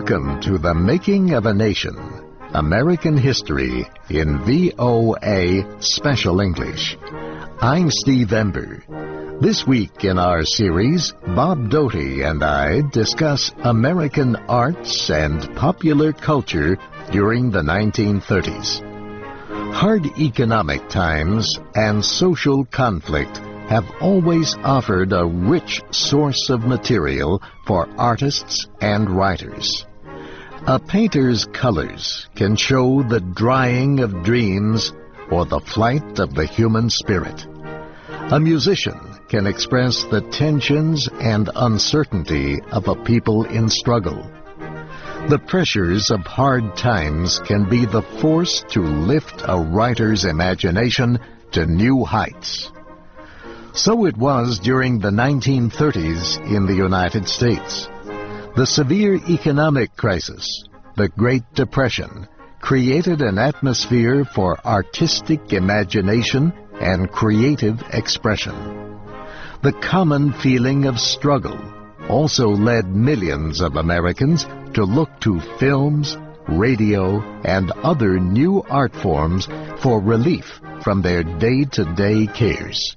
Welcome to The Making of a Nation, American History in VOA Special English. I'm Steve Ember. This week in our series, Bob Doty and I discuss American arts and popular culture during the 1930s. Hard economic times and social conflict have always offered a rich source of material for artists and writers. A painter's colors can show the drying of dreams or the flight of the human spirit. A musician can express the tensions and uncertainty of a people in struggle. The pressures of hard times can be the force to lift a writer's imagination to new heights. So it was during the 1930s in the United States. The severe economic crisis, the Great Depression, created an atmosphere for artistic imagination and creative expression. The common feeling of struggle also led millions of Americans to look to films, radio, and other new art forms for relief from their day-to-day cares.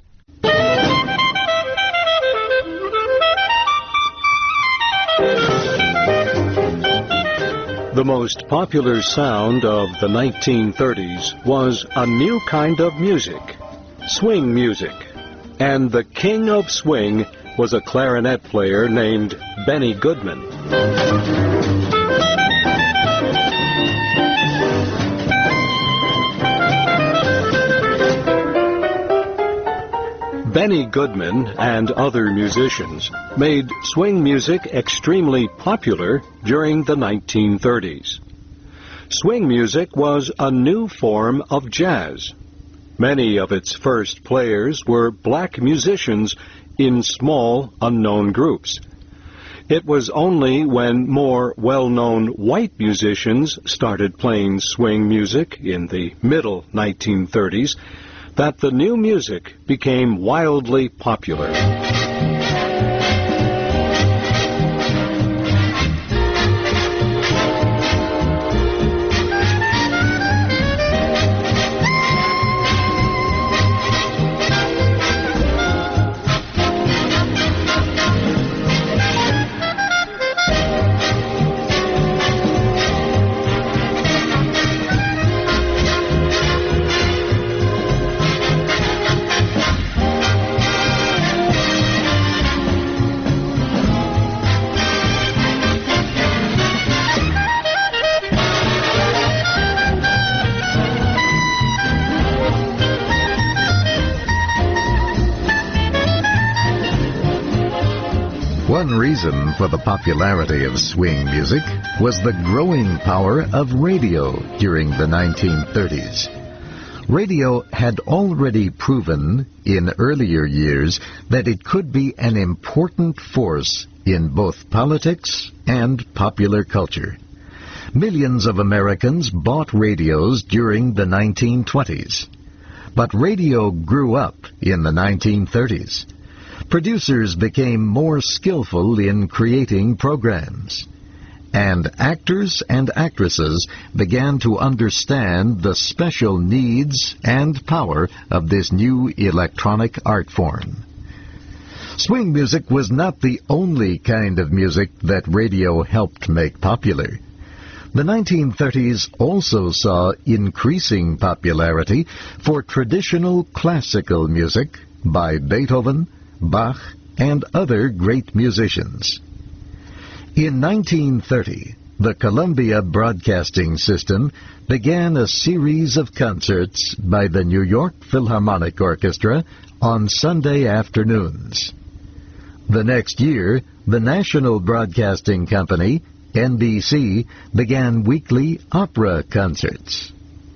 The most popular sound of the 1930s was a new kind of music, swing music. And the king of swing was a clarinet player named Benny Goodman. Benny Goodman and other musicians made swing music extremely popular during the 1930s. Swing music was a new form of jazz. Many of its first players were black musicians in small, unknown groups. It was only when more well-known white musicians started playing swing music in the middle 1930s that the new music became wildly popular. One reason for the popularity of swing music was the growing power of radio during the 1930s. Radio had already proven in earlier years that it could be an important force in both politics and popular culture. Millions of Americans bought radios during the 1920s. But radio grew up in the 1930s. Producers became more skillful in creating programs, and actors and actresses began to understand the special needs and power of this new electronic art form. Swing music was not the only kind of music that radio helped make popular. The 1930s also saw increasing popularity for traditional classical music by Beethoven, Bach, and other great musicians. In 1930, the Columbia Broadcasting System began a series of concerts by the New York Philharmonic Orchestra on Sunday afternoons. The next year, the National Broadcasting Company, NBC, began weekly opera concerts.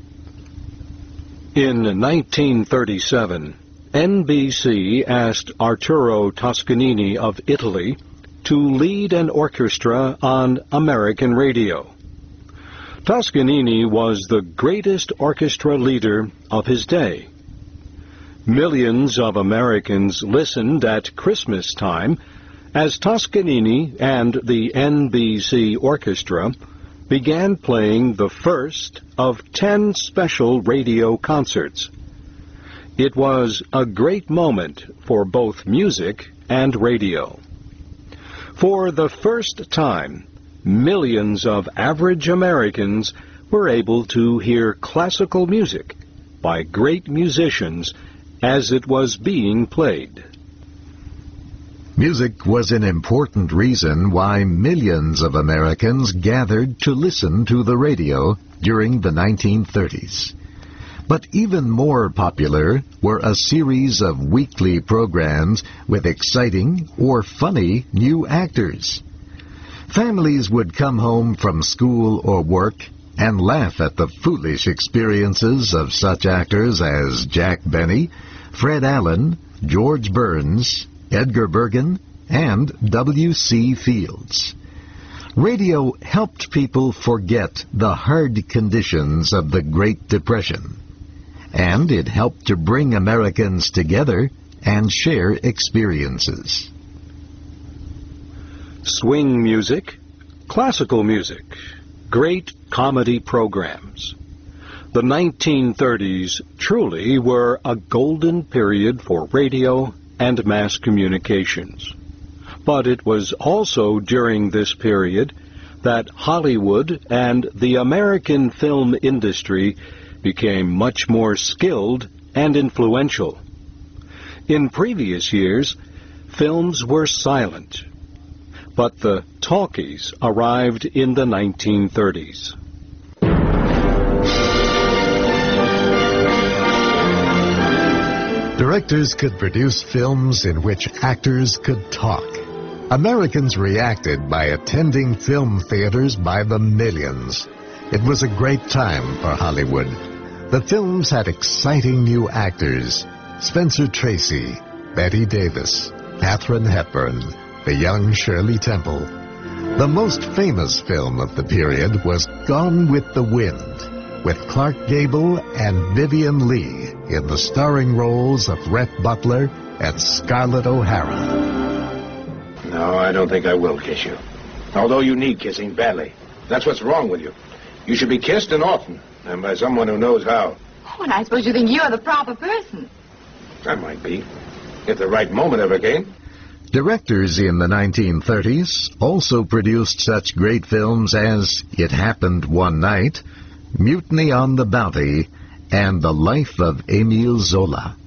In 1937, NBC asked Arturo Toscanini of Italy to lead an orchestra on American radio. Toscanini was the greatest orchestra leader of his day. Millions of Americans listened at Christmas time as Toscanini and the NBC Orchestra began playing the first of 10 special radio concerts. It was a great moment for both music and radio. For the first time, millions of average Americans were able to hear classical music by great musicians as it was being played. Music was an important reason why millions of Americans gathered to listen to the radio during the 1930s. But even more popular were a series of weekly programs with exciting or funny new actors. Families would come home from school or work and laugh at the foolish experiences of such actors as Jack Benny, Fred Allen, George Burns, Edgar Bergen, and W.C. Fields. Radio helped people forget the hard conditions of the Great Depression, and it helped to bring Americans together and share experiences. Swing music, classical music, great comedy programs. The 1930s truly were a golden period for radio and mass communications. But it was also during this period that Hollywood and the American film industry became much more skilled and influential. In previous years, films were silent, but the talkies arrived in the 1930s. Directors could produce films in which actors could talk. Americans reacted by attending film theaters by the millions. It was a great time for Hollywood. The films had exciting new actors: Spencer Tracy, Bette Davis, Katharine Hepburn, the young Shirley Temple. The most famous film of the period was Gone with the Wind, with Clark Gable and Vivien Leigh in the starring roles of Rhett Butler and Scarlett O'Hara. No, I don't think I will kiss you. Although you need kissing badly. That's what's wrong with you. You should be kissed and often, and by someone who knows how. Oh, and I suppose you think you're the proper person. I might be, if the right moment ever came. Directors in the 1930s also produced such great films as It Happened One Night, Mutiny on the Bounty, and The Life of Émile Zola.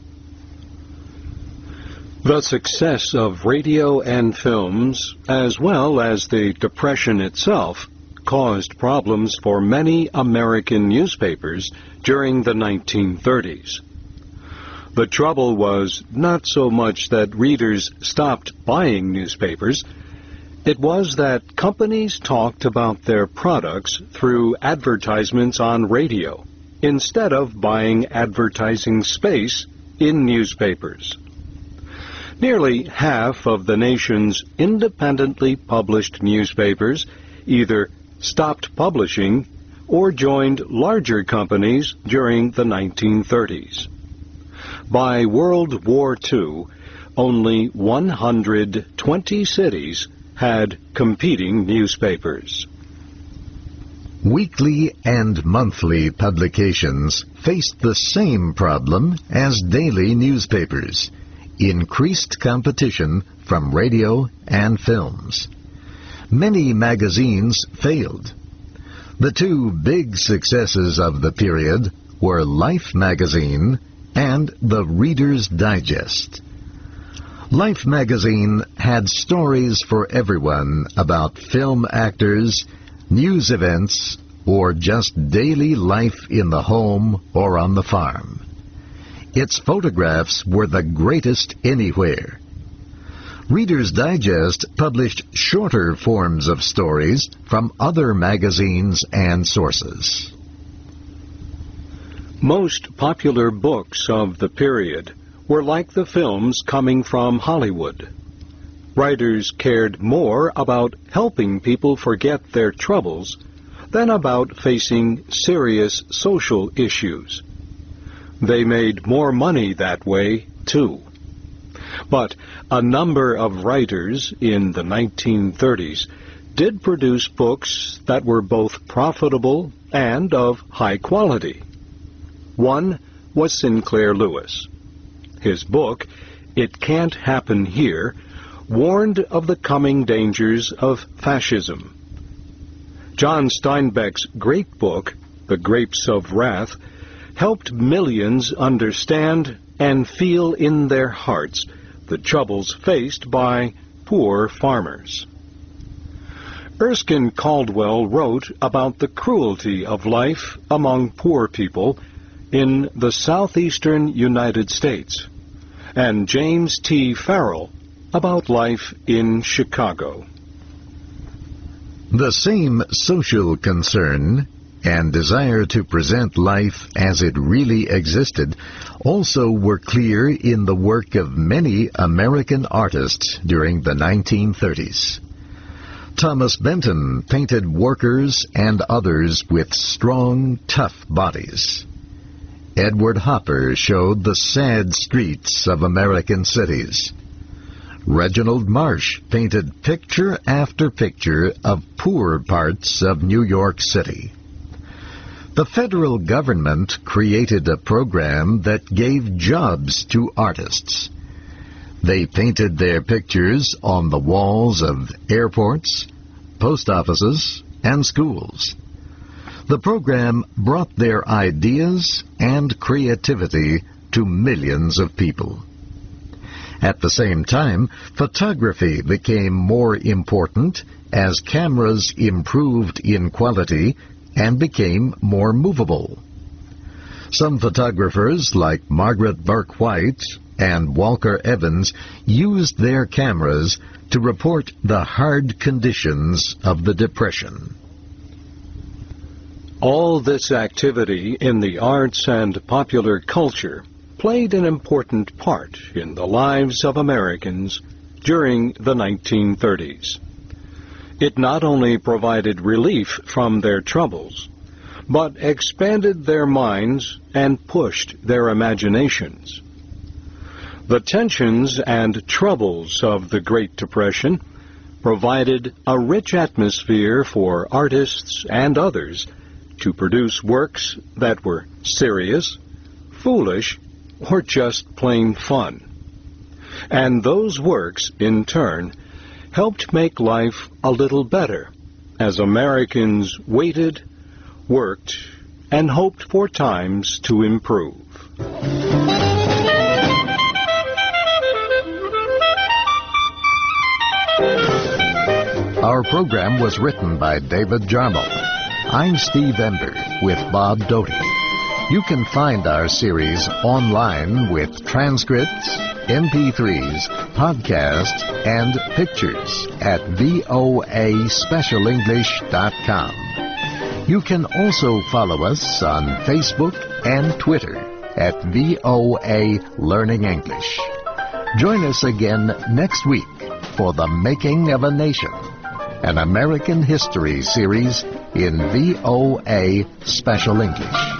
The success of radio and films, as well as the Depression itself, caused problems for many American newspapers during the 1930s. The trouble was not so much that readers stopped buying newspapers. It was that companies talked about their products through advertisements on radio, instead of buying advertising space in newspapers. Nearly half of the nation's independently published newspapers either stopped publishing or joined larger companies during the 1930s. By World War II, only 120 cities had competing newspapers. Weekly and monthly publications faced the same problem as daily newspapers: increased competition from radio and films. Many magazines failed. The two big successes of the period were Life magazine and the Reader's Digest. Life magazine had stories for everyone about film actors, news events, or just daily life in the home or on the farm. Its photographs were the greatest anywhere. Reader's Digest published shorter forms of stories from other magazines and sources. Most popular books of the period were like the films coming from Hollywood. Writers cared more about helping people forget their troubles than about facing serious social issues. They made more money that way, too. But a number of writers in the 1930s did produce books that were both profitable and of high quality. One was Sinclair Lewis. His book, It Can't Happen Here, warned of the coming dangers of fascism. John Steinbeck's great book, The Grapes of Wrath, helped millions understand and feel in their hearts the troubles faced by poor farmers. Erskine Caldwell wrote about the cruelty of life among poor people in the southeastern United States, and James T. Farrell about life in Chicago. The same social concern and desire to present life as it really existed also were clear in the work of many American artists during the 1930s. Thomas Benton painted workers and others with strong, tough bodies. Edward Hopper showed the sad streets of American cities. Reginald Marsh painted picture after picture of poor parts of New York City. The federal government created a program that gave jobs to artists. They painted their pictures on the walls of airports, post offices, and schools. The program brought their ideas and creativity to millions of people. At the same time, photography became more important as cameras improved in quality and became more movable. Some photographers, like Margaret Burke White and Walker Evans, used their cameras to report the hard conditions of the Depression. All this activity in the arts and popular culture played an important part in the lives of Americans during the 1930s. It not only provided relief from their troubles, but expanded their minds and pushed their imaginations. The tensions and troubles of the Great Depression provided a rich atmosphere for artists and others to produce works that were serious, foolish, or just plain fun. And those works, in turn, helped make life a little better as Americans waited, worked, and hoped for times to improve. Our program was written by David Jarmel. I'm Steve Ember with Bob Doty. You can find our series online with transcripts, MP3s, podcasts, and pictures at voaspecialenglish.com. You can also follow us on Facebook and Twitter at VOA Learning English. Join us again next week for The Making of a Nation, an American history series in VOA Special English.